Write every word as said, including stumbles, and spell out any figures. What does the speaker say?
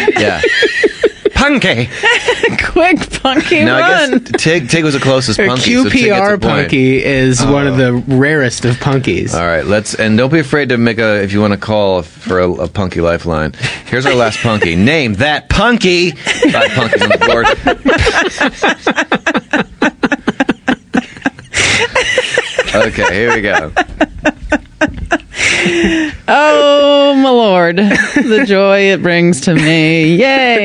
Yeah. Punky. Quick, Punky, Now, run. I guess Tig, Tig was the closest Or punky. Q so Tig P gets a R point. Punky is Oh. one of the rarest of punkies. All right, let's and don't be afraid to make a if you want to call for a, a punky lifeline. Here's our last punky. Name that punky. Five punkies on the board. Okay, here we go. Oh, my Lord. The joy it brings to me. Yay.